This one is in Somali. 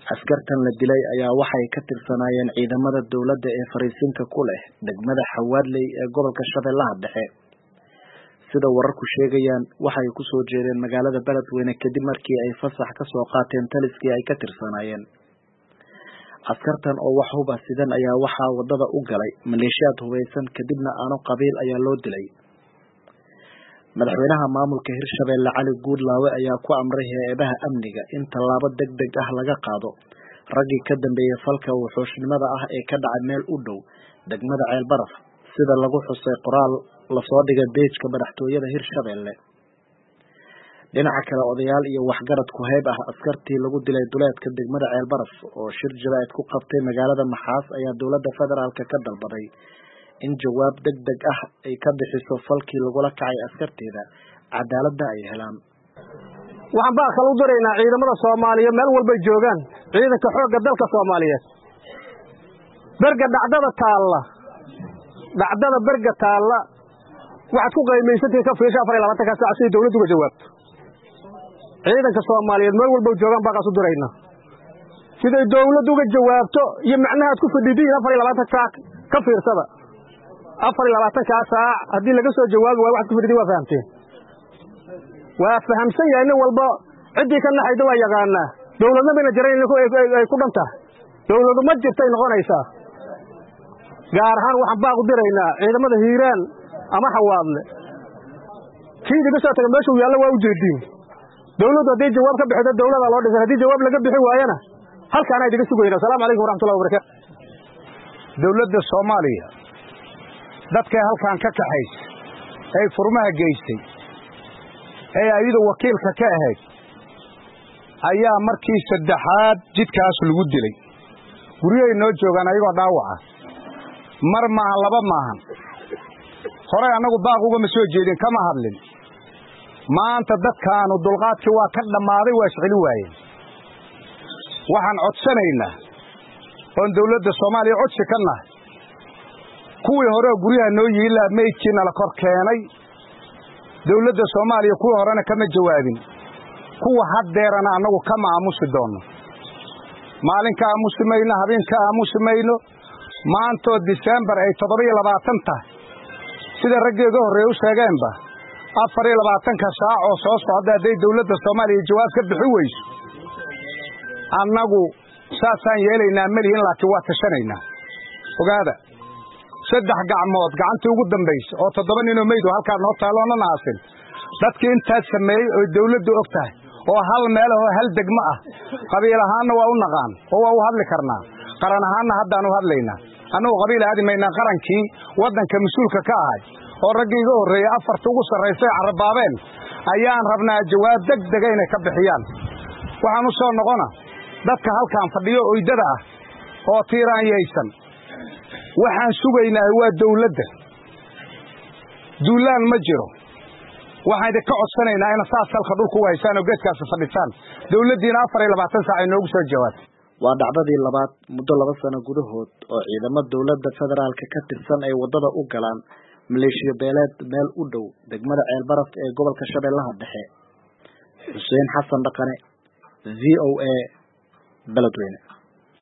askartan la dilay ayaa waxay ka tirsanayeen ciidamada dawladda ee fariisinka ku leh degmada Xawaadley ee gobolka Shabeellaha Dhexe. sida wararku sheegayaan waxay ku soo jeedeen magaalada Beledweyne kadib markii ay fasax ka soo qaateen taliskii ay ka tirsanayeen. askartan oo wax hub ah sidan ayaa waxaa wadada u galay maleeshiyaad hubeysan kadibna aano qabiil ayaa loo dilay. madaxweynaha maamulka Hirshabeelle Cali Guudlaawe ayaa ku amray hay'adaha amniga in tallaabo degdeg ah laga qaado raggii ka dambeeyay falka wuxuushnimada ah ee ka dhacay meel u dhow degmada Ceelbaraf sida lagu xusay qoraal la soo dhigay page-ka madaxtooyada Hirshabeelle. dhinaca kale odayaal iyo waxgarad ku hayb ah askartii lagu dilay duleedka degmada Ceelbaraf oo shir jiraa'id ku qabtay magaalada Maxaas ayaa dawladda federaalka ka dalbaday in jawaab degdeg ah ay ka bixiso falkii lagula kacay askarteeda cadaaladda ay helaan. waxaan baa kala u diraynaa ciidamada Soomaaliyeed meel walba joogaan ciidanka xoogga dalka Soomaaliyeed berga dhacdada berga taalla waxaad ku qiimaysantahay ka fiirsha 24 saac si dawladdu uga jawaabto ciidanka Soomaaliyeed meel walba joogaan baa kaas u diraynaa siday dawladdu uga jawaabto iyo macnaha aad ku fadhiidin 24 saac ka fiirsada 24 saac haddii laga soo jawaabi waayo waxaad ku fadhiidin waa fahamteen waa fahamsan yahay in walba cidii ka naxayda waa yaqaana dawladna bina jireen ay ku dhantaa dawladdu ma jirtay noqonaysaa gaar ahaan waxaan baa u diraynaa ciidamada Hiiraan ama Xawaadle kii diga soo tagay meesha uu yaalla waa u jeedin dawladdu haddii jawaab ka bixido dawladda loo dhisay haddii jawaab laga bixi waayana halkaan ay diga sugayna. Assalaamu calaykum waraxmatullaahi wabarakaatuh. dawladda Soomaaliya dadka halkaan ka kaxays ay furmaha geystay ee ayadu wakiilka ka ahayd ayaa markii saddexaad jidkaas lagu dilay guriyay noo joogaan ayagoo dhaawaca mar maahan laba maahan hore anagu baaq uga ma soo jeedin kama hadlin maanta dadkaanu dulqaadkii waa ka dhammaaday waa isceli waayeen waxaan codsanaynaa oon dawladda Soomaaliya codsi ka nahay kuwii hore guryaha noo yiilaa meydkiina la kor keenay dawladda Soomaaliya kuwii horena kama jawaabin kuwa haddeerana anagu kama aamusi doono maalinka aamusimayno habeenka aamusimayno maantoo December ay 27 tahay sida raggeega horeey u sheegeenba 24 saac oo soo socda haday dawladda Soomaaliya jawaab ka bixi weyso annagu saasaan yeelaynaa malihin laakiin waa tashanaynaa ogaada saddex gacmood gacantii ugu dambaysa oo 7 nin oo meyd halkaan noo taaloona naasin dadkii intaas sameeyay oo dawladdu og tahay oo hal meel oo hal degmo ah qabiil ahaanna waa u naqaan oo waa u hadli karnaa qaran ahaanna haddaan u hadlaynaa annagu qabiil aadimaynaa qarankii waddanka mas'uulka ka ahay oo raggiiga horeeyay afarta ugu sarreysay carabaabeen ayaan rabnaa jawaab degdeg ah inay ka bixiyaan waxaan u soo noqona dadka halkaan fadhiyo oydada ah oo tiiraanyaysan waxaan sugaynaa waa dawladda duulaan ma jiro waxaan idinka codsanaynaa in saas halka dhulku u haysaan oo geedkaas fadhitaan dawladdiina 24 saac ay noogu soo jawaabto. waa dhacdadii labaad muddo 2 sano gudahood oo ciidamada dawladda federaalka ka tirsan ay wadada u galaan maleeshiya beeleed meel u dhow degmada Ceelbaraf ee gobolka Shabeellaha Dhexe. Xuseen Xasan Dhaqane VOA Beledweyne.